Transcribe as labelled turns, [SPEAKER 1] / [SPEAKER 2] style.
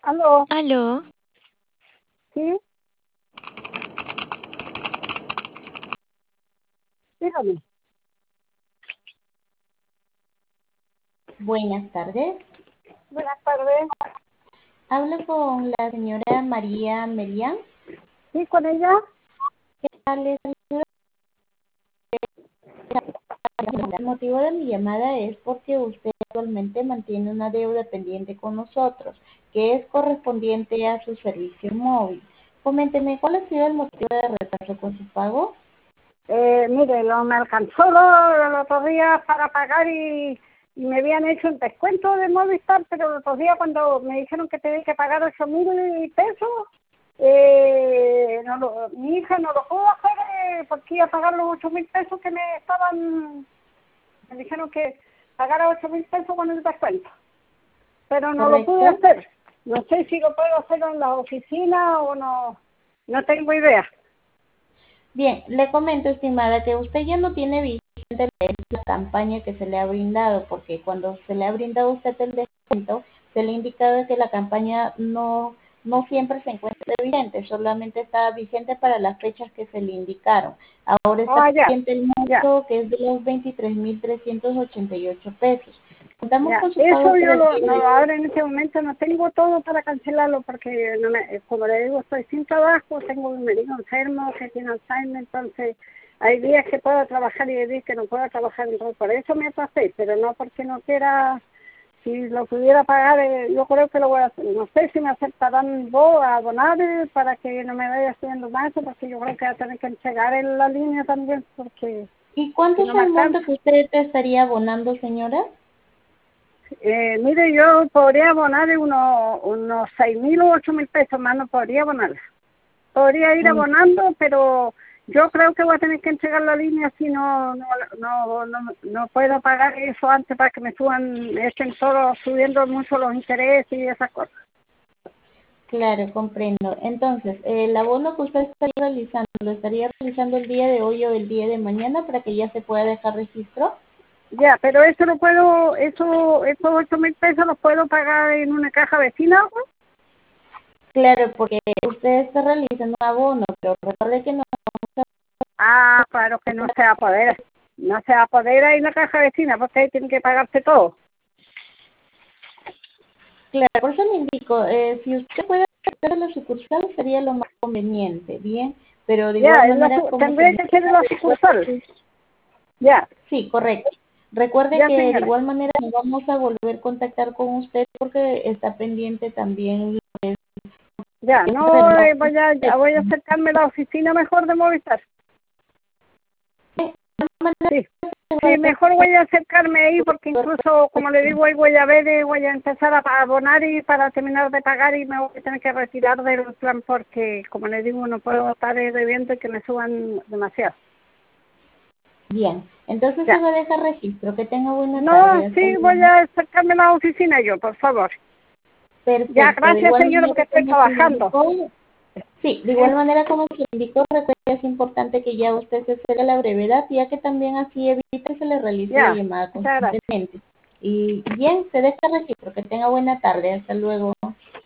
[SPEAKER 1] Aló,
[SPEAKER 2] Aló,
[SPEAKER 1] sí, dígame.
[SPEAKER 2] buenas tardes.
[SPEAKER 1] Buenas tardes.
[SPEAKER 2] Hablo con la señora María Melián.
[SPEAKER 1] ¿Sí, con ella?
[SPEAKER 2] Les saludo. El motivo de mi llamada es porque usted actualmente mantiene una deuda pendiente con nosotros, que es correspondiente a su servicio móvil. Coménteme, ¿cuál ha sido el motivo de retraso con su pago?
[SPEAKER 1] Mire, no me alcanzó los otros días para pagar y me habían hecho un descuento de Movistar, pero los otros días cuando me dijeron que tenía que pagar 8.000 pesos, mi hija no lo pudo hacer porque iba a pagar los 8.000 pesos que me dijeron que pagara 8.000 pesos con el descuento, pero no lo pude
[SPEAKER 2] ¿Correcto?
[SPEAKER 1] hacer. No sé si lo puedo hacer en la oficina o no, no tengo idea.
[SPEAKER 2] Bien, le comento, estimada, que usted ya no tiene vigente la campaña que se le ha brindado, porque cuando se le ha brindado a usted el descuento, se le ha indicado que la campaña no siempre se encuentra vigente, solamente está vigente para las fechas que se le indicaron. Ahora está
[SPEAKER 1] Ah, ya,
[SPEAKER 2] vigente el
[SPEAKER 1] ya,
[SPEAKER 2] monto que es de los 23.388 pesos. Contamos
[SPEAKER 1] ya.
[SPEAKER 2] con su
[SPEAKER 1] Eso
[SPEAKER 2] pago
[SPEAKER 1] yo
[SPEAKER 2] para el día
[SPEAKER 1] no
[SPEAKER 2] de
[SPEAKER 1] lo
[SPEAKER 2] hoy.
[SPEAKER 1] abro en este momento, no tengo todo para cancelarlo porque, como le digo, estoy sin trabajo, tengo un médico enfermo que tiene Alzheimer, entonces hay días que puedo trabajar y hay días que no puedo trabajar, entonces por eso me pasé, pero no porque no quiera. Si lo pudiera pagar, yo creo que lo voy a hacer. No sé si me aceptarán vos a abonar para que no me vaya subiendo más, porque yo creo que voy a tener que entregar en la línea también, porque
[SPEAKER 2] ¿Y
[SPEAKER 1] si
[SPEAKER 2] cuánto
[SPEAKER 1] no
[SPEAKER 2] es
[SPEAKER 1] me
[SPEAKER 2] el
[SPEAKER 1] alcanza.
[SPEAKER 2] monto que usted te estaría abonando, señora?
[SPEAKER 1] Mire, yo podría abonar unos 6.000 o 8.000 pesos más, no podría abonar. Podría ir
[SPEAKER 2] Mm,
[SPEAKER 1] abonando, pero yo creo que voy a tener que entregar la línea si no puedo pagar eso antes para que me suban, estén todos subiendo mucho los intereses y esas cosas.
[SPEAKER 2] Claro, comprendo. Entonces, el abono que usted estaría realizando, ¿lo estaría realizando el día de hoy o el día de mañana para que ya se pueda dejar registro?
[SPEAKER 1] Ya, pero eso lo puedo, esos 8.000 pesos los puedo pagar en una caja vecina, ¿no?
[SPEAKER 2] Claro, porque usted está realizando un abono, pero recuerde que no.
[SPEAKER 1] Ah, claro que no se va a poder. No se va a poder ahí en la caja vecina porque ahí tienen que pagarse todo.
[SPEAKER 2] Claro, por eso le indico, si usted puede hacer a la sucursal sería lo más conveniente, bien, pero de igual
[SPEAKER 1] Ya,
[SPEAKER 2] manera, como se
[SPEAKER 1] tendría
[SPEAKER 2] le
[SPEAKER 1] que ser en
[SPEAKER 2] indica,
[SPEAKER 1] la sucursal. Ya,
[SPEAKER 2] sí, correcto. Recuerde
[SPEAKER 1] ya,
[SPEAKER 2] que de
[SPEAKER 1] señora.
[SPEAKER 2] igual manera nos vamos a volver a contactar con usted porque está pendiente también
[SPEAKER 1] Ya, no,
[SPEAKER 2] renovar.
[SPEAKER 1] voy a acercarme a la oficina mejor de Movistar. Sí, sí, mejor voy a acercarme ahí porque incluso, como le digo, ahí voy a ver, voy a empezar a abonar y para terminar de pagar y me voy a tener que retirar del plan porque, como le digo, no puedo estar debiendo y que me suban demasiado.
[SPEAKER 2] Bien, entonces se
[SPEAKER 1] Ya.
[SPEAKER 2] va a dejar registro. Que tenga buena
[SPEAKER 1] No,
[SPEAKER 2] tarde. Hasta
[SPEAKER 1] sí, voy
[SPEAKER 2] luego.
[SPEAKER 1] a acercarme a la oficina yo, por favor. Ya,
[SPEAKER 2] Perfecto. De
[SPEAKER 1] gracias,
[SPEAKER 2] igual
[SPEAKER 1] señor, porque
[SPEAKER 2] manera,
[SPEAKER 1] estoy
[SPEAKER 2] como se le
[SPEAKER 1] trabajando.
[SPEAKER 2] indicó, sí, de igual
[SPEAKER 1] Sí,
[SPEAKER 2] manera como se le indicó, recuerde que es importante que ya usted se acerque a la brevedad, ya que también así evita que se le realice la
[SPEAKER 1] ya.
[SPEAKER 2] llamada
[SPEAKER 1] Muchas gracias.
[SPEAKER 2] constantemente. Y bien, se deja registro. Que tenga buena tarde. Hasta luego.